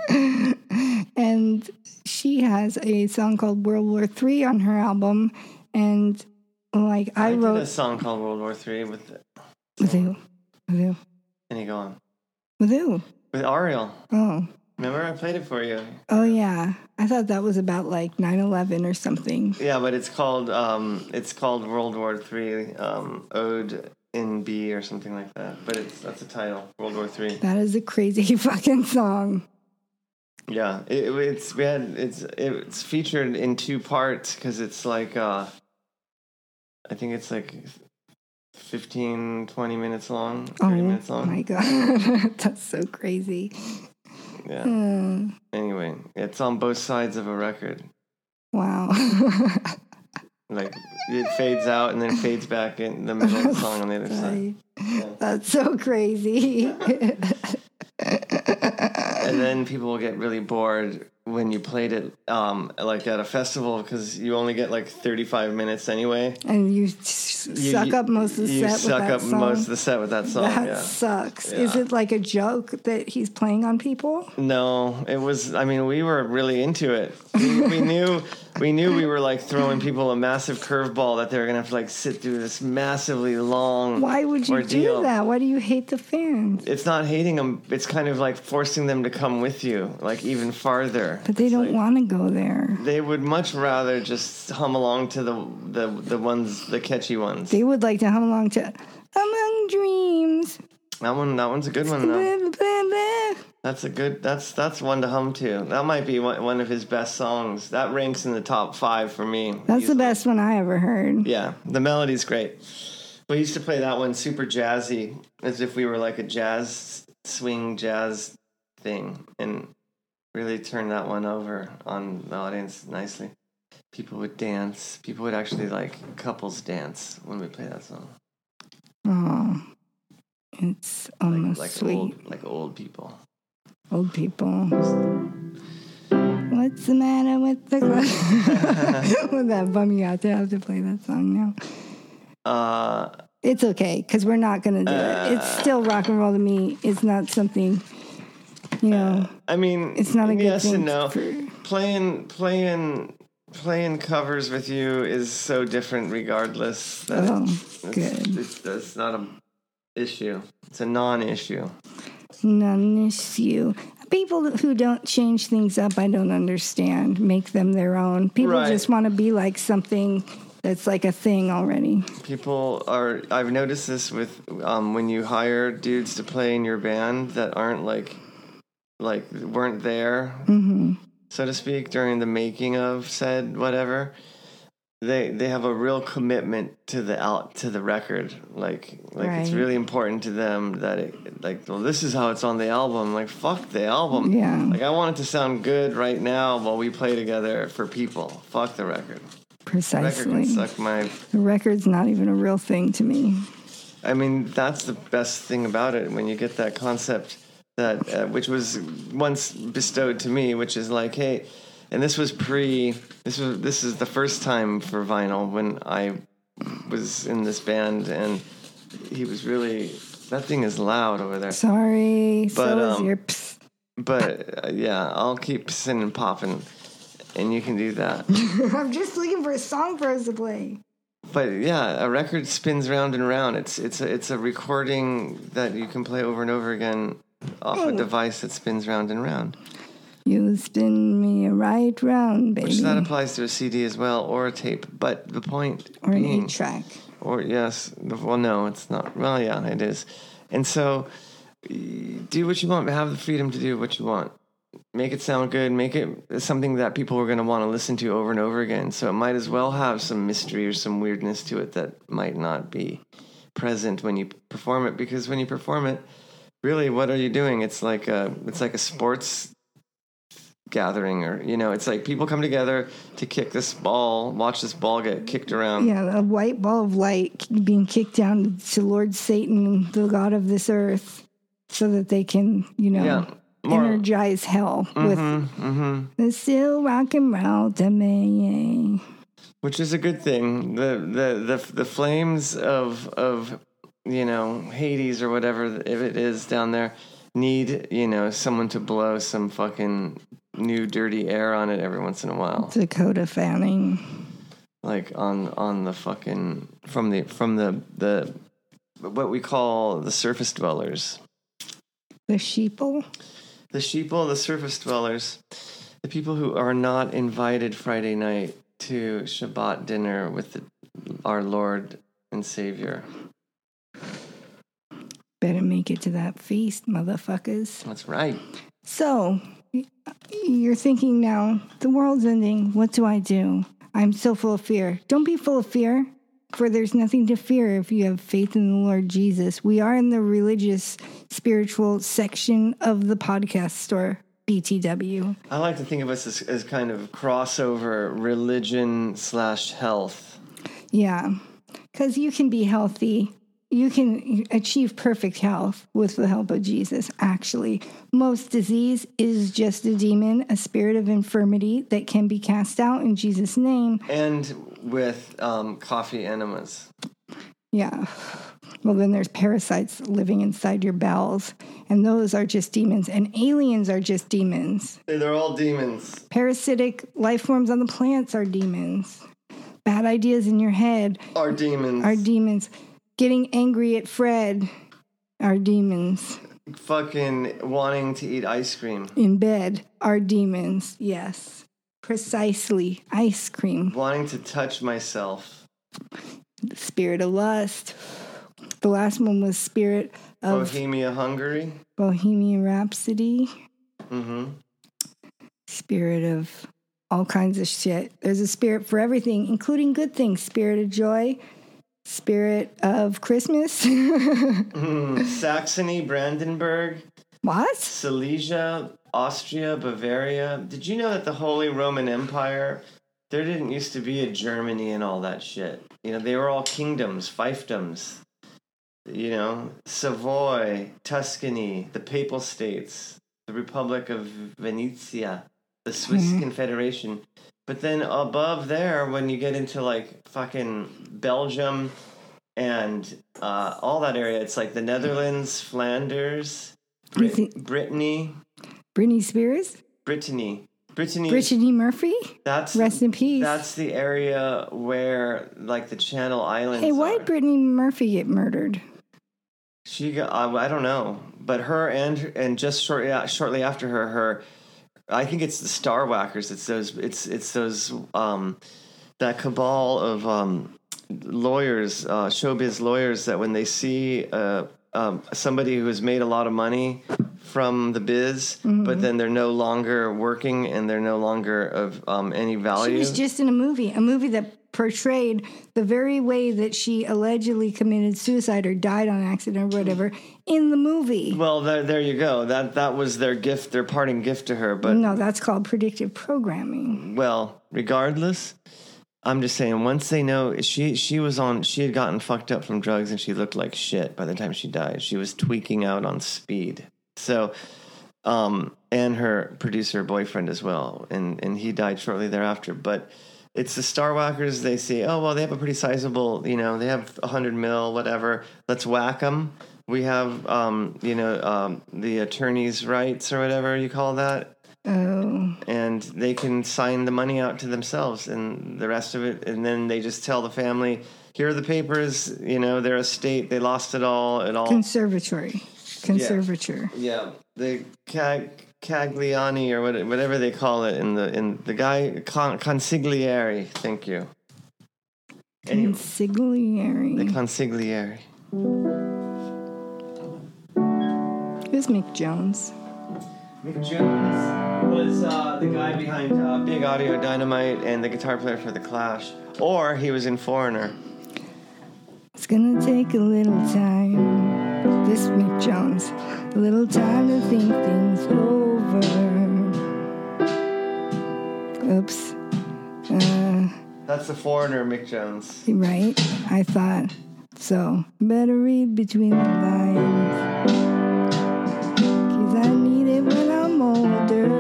and she has a song called World War Three on her album. And like I, I wrote did a song called World War Three with the, with who? With who? and you go on With who? with Ariel. Oh. Remember, I played it for you. Oh, yeah. I thought that was about, like, nine eleven or something. Yeah, but it's called um, it's called World War Three um, Ode in B or something like that. But it's that's the title, World War Three. That is a crazy fucking song. Yeah, it, it- it's we had it's it's featured in two parts because it's like uh, I think it's like fifteen, twenty minutes long, thirty Oh, minutes long. my God. That's so crazy. Yeah. Hmm. Anyway, it's on both sides of a record. Wow. Like it fades out and then fades back in the middle of the song on the other side. Yeah. That's so crazy. And then people will get really bored when you played it, um, like at a festival, because you only get like thirty-five minutes anyway. And you s- You- suck you- up most of the you set with suck that up song. most of the set with that song. That yeah. sucks. Yeah. Is it like a joke that he's playing on people? No, it was. I mean, we were really into it. We, we knew, we knew we were like throwing people a massive curveball that they were gonna have to like sit through this massively long. Why would you ordeal. do that? Why do you hate the fans? It's not hating them. It's kind of like forcing them to come with you, like even farther. But they It's don't like, want to go there. They would much rather just hum along to the the the ones, the catchy ones. They would like to hum along to Among Dreams. That one, that one's a good one though. Blah, blah, blah. That's a good. That's that's one to hum to. That might be one, one of his best songs. That ranks in the top five for me. That's easily. the best one I ever heard. Yeah, the melody's great. We used to play that one super jazzy, as if we were like a jazz swing jazz thing, and really turn that one over on the audience nicely. People would dance. People would actually like couples dance when we play that song. Oh, it's almost like, like sweet. old, like old people. Old people. What's the matter with the club? Would that bum you out to have to play that song now? Uh, It's okay, because we're not going to do Uh, it. It's still rock and roll to me. It's not something, you know, I mean, it's not a good yes thing. and no. For, Playing, playing, playing covers with you is so different, regardless. That Oh, it's, good. It's, it's not a issue. It's a non-issue. non-issue. People who don't change things up, I don't understand. Make them their own. People Right. just want to be like something that's like a thing already. People are. I've noticed this with um, when you hire dudes to play in your band that aren't like, like weren't there, Mm-hmm. so to speak, during the making of said whatever. They they have a real commitment to the out to the record. Like like it's Right. really important to them that it like well this is how it's on the album. Like fuck the album. Yeah. Like I want it to sound good right now while we play together for people. Fuck the record. The record can Precisely. suck my. The record's not even a real thing to me. I mean that's the best thing about it when you get that concept that uh, which was once bestowed to me, which is like hey. And this was pre. This was this is the first time for vinyl when I was in this band, and he was really that thing is loud over there. Sorry. But, so is um, your psst. But uh, yeah, I'll keep sitting and popping, and you can do that. I'm just looking for a song for us to play. But yeah, a record spins round and round. It's it's a, it's a recording that you can play over and over again off a device that spins round and round. You spin me right round, baby. Which that applies to a C D as well, or a tape. But the point or an being, eight track. or yes, well, no, it's not. Well, yeah, it is. And so, y- do what you want. Have the freedom to do what you want. Make it sound good. Make it something that people are going to want to listen to over and over again. So it might as well have some mystery or some weirdness to it that might not be present when you perform it. Because when you perform it, really, what are you doing? It's like a, it's like a sports gathering, or you know, it's like people come together to kick this ball, watch this ball get kicked around. Yeah, a white ball of light being kicked down to Lord Satan, the god of this earth, so that they can, you know, Yeah, more- energize hell with mm-hmm. the still rock and roll to me. Which is a good thing. The the the the flames of of you know Hades or whatever if it is down there need you know someone to blow some fucking new dirty air on it every once in a while. Dakota Fanning. Like on on the fucking from the from the the what we call the surface dwellers. The sheeple. The sheeple, the surface dwellers, the people who are not invited Friday night to Shabbat dinner with the, our Lord and Savior. Better make it to that feast, motherfuckers. That's right. So, you're thinking now, the world's ending. What do I do? I'm so full of fear. Don't be full of fear, for there's nothing to fear if you have faith in the Lord Jesus. We are in the religious, spiritual section of the podcast store, B T W. I like to think of us as, as kind of crossover religion slash health. Yeah, because you can be healthy you can achieve perfect health with the help of Jesus, actually. Most disease is just a demon, a spirit of infirmity that can be cast out in Jesus' name. And with um, coffee enemas. Yeah. Well, then there's parasites living inside your bowels, and those are just demons. And aliens are just demons. They're all demons. Parasitic life forms on the plants are demons. Bad ideas in your head Are demons. are demons. Getting angry at Fred are demons. Fucking wanting to eat ice cream. In bed are demons. Yes. Precisely. Ice cream. Wanting to touch myself. The spirit of lust. The last one was spirit of Bohemia, Hungary. Bohemian Rhapsody. Mm-hmm. Spirit of all kinds of shit. There's a spirit for everything, including good things. Spirit of joy. Spirit of Christmas. mm, Saxony, Brandenburg. What? Silesia, Austria, Bavaria. Did you know that the Holy Roman Empire, there didn't used to be a Germany and all that shit. You know, they were all kingdoms, fiefdoms. You know, Savoy, Tuscany, the Papal States, the Republic of Venetia, the Swiss mm-hmm. Confederation. But then above there, when you get into like fucking Belgium and uh, all that area, it's like the Netherlands, Flanders, Brit- think- Brittany. Britney Spears? Brittany. Brittany. Brittany Murphy? That's Rest in peace. That's the area where like the Channel Islands Hey, why are. did Brittany Murphy get murdered? She got, uh, I don't know, but her and and just shortly shortly after her, her, I think it's the Star Whackers. It's those, it's it's those, um, that cabal of um, lawyers, uh, showbiz lawyers that when they see uh, um, somebody who has made a lot of money from the biz, mm-hmm. but then they're no longer working and they're no longer of um, any value. She was just in a movie, a movie that portrayed the very way that she allegedly committed suicide or died on accident or whatever in the movie. Well, there, there you go. That that was their gift, their parting gift to her. But no, that's called predictive programming. Well, regardless, I'm just saying. Once they know she she was on, she had gotten fucked up from drugs and she looked like shit by the time she died. She was tweaking out on speed. So, um, and her producer boyfriend as well, and and he died shortly thereafter. But it's the Star Whackers. They say, oh, well, they have a pretty sizable, you know, they have a hundred mil, whatever. Let's whack them. We have, um, you know, um, the attorney's rights or whatever you call that. Oh. And they can sign the money out to themselves and the rest of it. And then they just tell the family, here are the papers, you know, their estate. They lost it all. It all. Conservatory. Conservator. Yeah. yeah. The Cag- Cagliani or what, whatever they call it in the in the guy con, consigliere. Thank you. Anyway, consigliere. The consigliere. Who's Mick Jones? Mick Jones was uh, the guy behind uh, Big Audio Dynamite and the guitar player for The Clash. Or he was in Foreigner. It's gonna take a little time. This Mick Jones. A little time to think things over. Oops. Uh, That's the Foreigner, Mick Jones. Right? I thought so. Better read between the lines. 'Cause I need it when I'm older.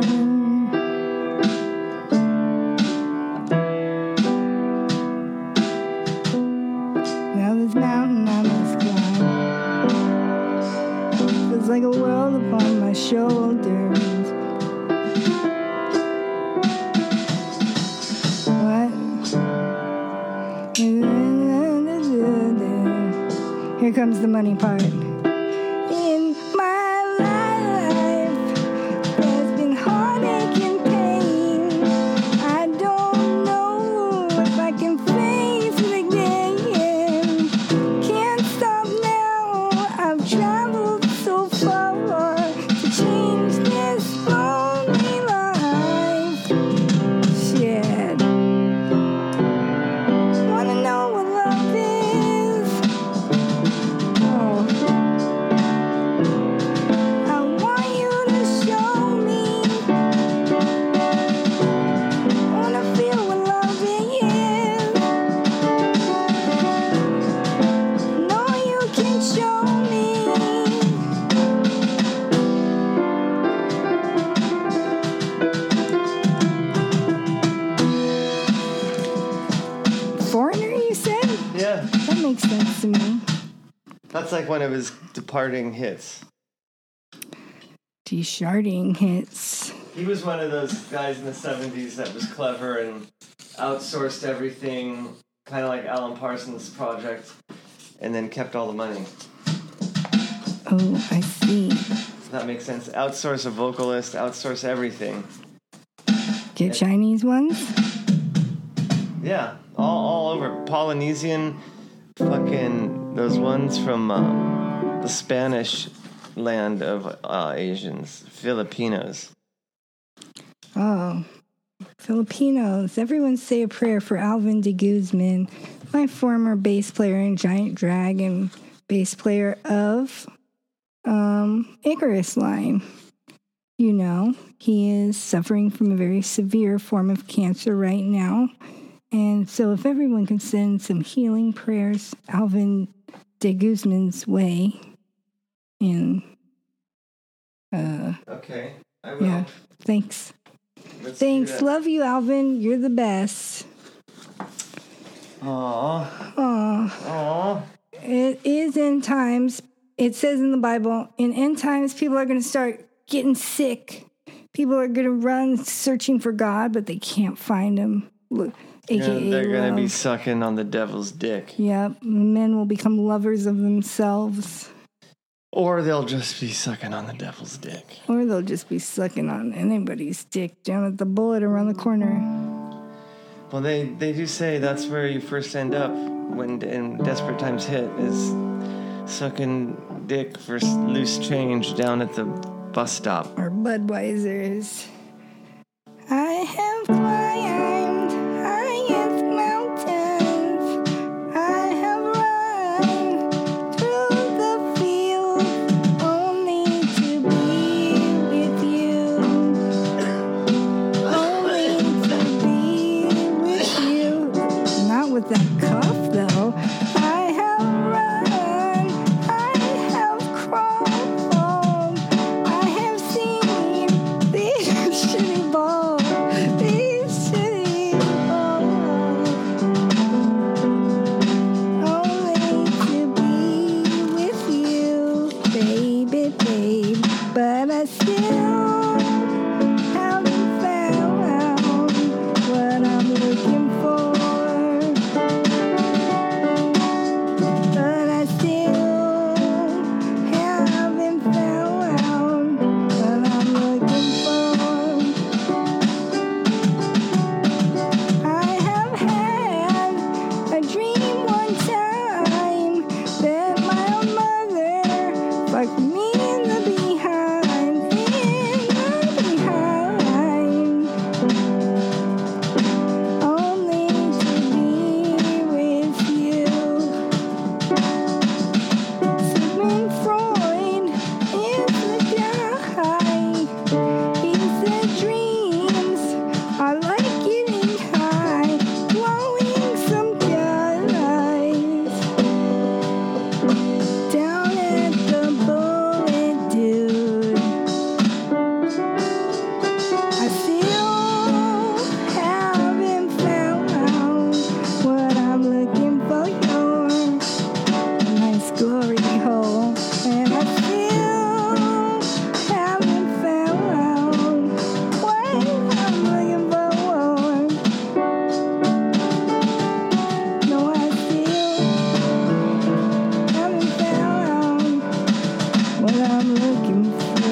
Now this mountain I must climb. Feels like a world upon my shoulders. What? Here comes the money part. In my life, there's been heartache and pain. I don't know if I can face it again. Can't stop now. I've traveled so far to change this lonely life. Shit. Wanna know what love is? Oh. That's like one of his departing hits. Desharding hits. He was one of those guys in the seventies that was clever and outsourced everything, kind of like Alan Parsons' project, and then kept all the money. Oh, I see. Does that make sense? Outsource a vocalist, outsource everything. Get Chinese ones? Yeah, all, all over. Polynesian, fucking those ones from um, the Spanish land of uh, Asians, Filipinos. Oh, Filipinos. Everyone say a prayer for Alvin de Guzman, my former bass player in Giant Dragon, bass player of um, Icarus Line. You know, he is suffering from a very severe form of cancer right now. And so if everyone can send some healing prayers Alvin de Guzman's way, and uh, okay, I will. Yeah, thanks. Let's Thanks. Love you, Alvin. You're the best. Aww. Aww. Aww. It is end times. It says in the Bible, in end times, people are going to start getting sick. People are going to run searching for God, but they can't find him. Look, A K A Yeah, they're going to be love. sucking on the devil's dick. Yep. Men will become lovers of themselves. Or they'll just be sucking on the devil's dick. Or they'll just be sucking on anybody's dick down at the bullet around the corner. Well, they, they do say that's where you first end up when in desperate times hit, is sucking dick for loose change down at the bus stop. Or Budweiser's. I have climbed highest mountains. I have run through the field only to be with you. Only to be with you. Not with that cuff, though. I have run. I have crawled. I have seen these shitty balls. These shitty balls. Only to be with you, baby, babe. But I still haven't found what I'm looking for. But I still haven't found what I'm looking for. I have had a dream one time that my own mother fucked me in the behind, in the behind. Only to be with you. Sigmund Freud is the guy. He said dreams are like getting high, blowing some guys down at the bullet, dude. I still haven't found what I'm looking for. Your nice glory hole, and I still haven't found what I'm looking for. No, I still haven't found what I'm looking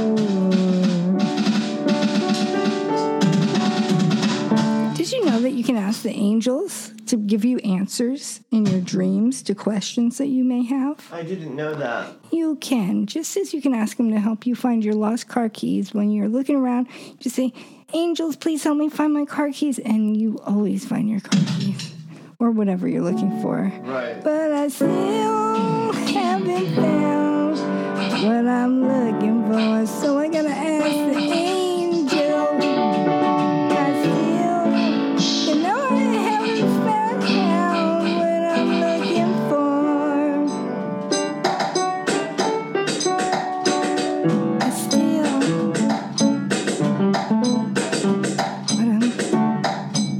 for. Did you know that you can ask the angels to give you answers in your dreams to questions that you may have? I didn't know that. You can, just as you can ask them to help you find your lost car keys. When you're looking around, just say, angels, please help me find my car keys, and you always find your car keys, or whatever you're looking for. Right. But I still haven't found what I'm looking for, so I gotta ask the angel. I still, you know, I haven't found what I'm looking for. I still, what I'm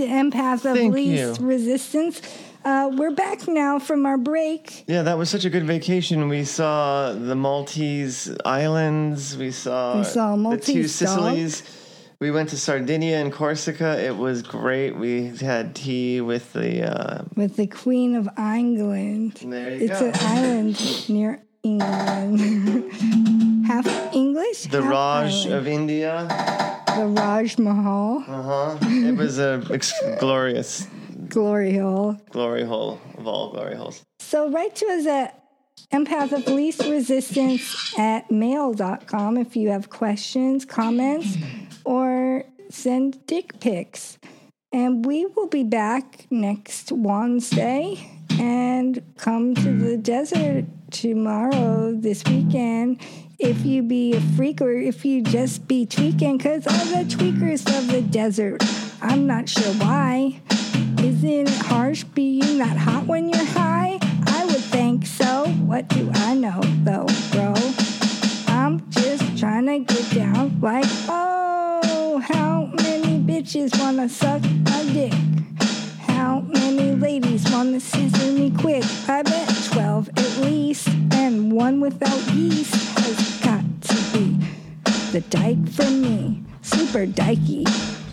Empath of Thank Least you. Resistance. Uh, we're back now from our break. Yeah, that was such a good vacation. We saw the Maltese Islands. We saw, We saw the Maltese two dog. Sicilies. We went to Sardinia and Corsica. It was great. We had tea with the... Uh, With the Queen of England. there you It's go. an island near England. Half English, The half Raj island. of India. The Raj Mahal, Uh-huh. It was a ex- glorious Glory Hole. glory hole of all glory holes. So write to us at empath of least resistance at mail dot com if you have questions, comments, or send dick pics. And we will be back next Wednesday and come to the desert tomorrow, this weekend. If you be a freak or if you just be tweaking, because all the tweakers of the desert, I'm not sure why. Isn't it harsh being that hot when you're high? I would think so. What do I know, though, bro? I'm just trying to get down like, oh, how many bitches want to suck my dick? How many ladies want to scissor me quick? I bet twelve at least, and one without yeast has got to be the dyke for me. Super dykey.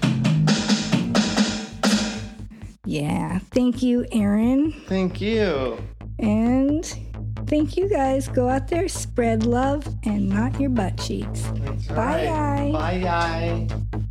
Yeah, thank you, Aaron. Thank you. And thank you guys. Go out there, spread love, and not your butt cheeks. That's Bye, right. guy. Bye, guy.